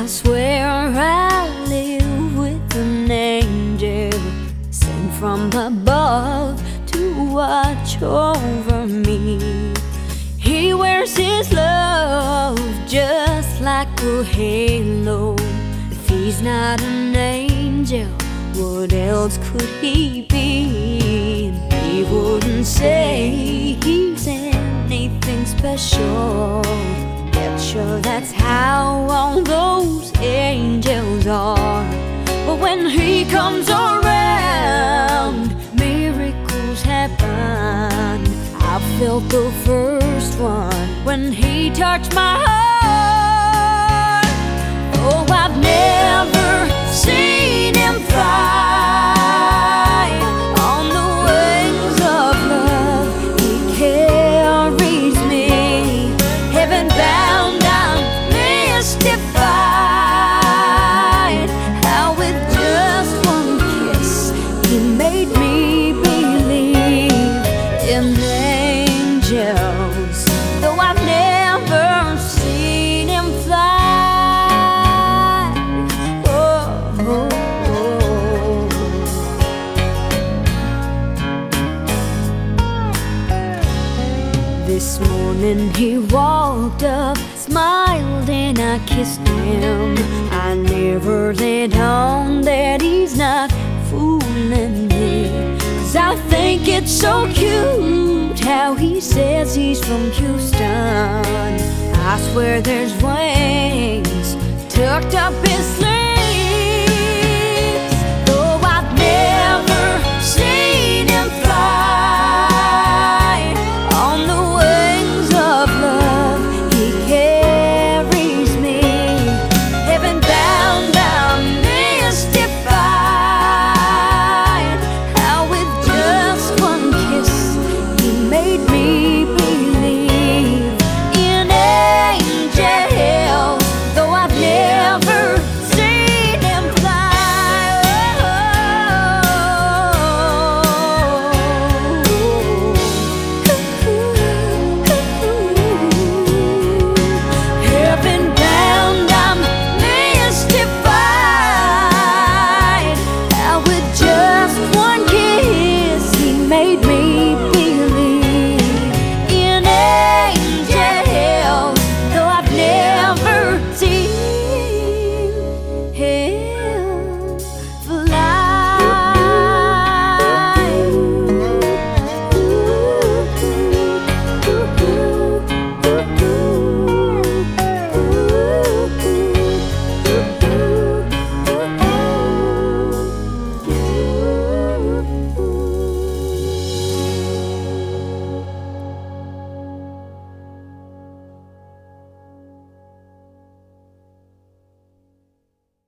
swear I live with an angel sent from above to watch over me. He wears his love just like a halo. If he's not an angel, what else could he be? And he wouldn't say he's anything special. Sure, that's how all those angels are. But when he comes around, miracles happen. I felt the first one when he touched my heart. Oh, I've never seen him fly on the wings of love. He carries me heaven bound, mystified how with just one kiss he made me believe in angels, though I've never seen him fly. Oh, oh, oh. This morning he walked up, smiled, and I kissed him. I never let on that he's not fooling me, 'cause I think it's so cute how he says he's from Houston. I swear there's wings tucked up his sleeve.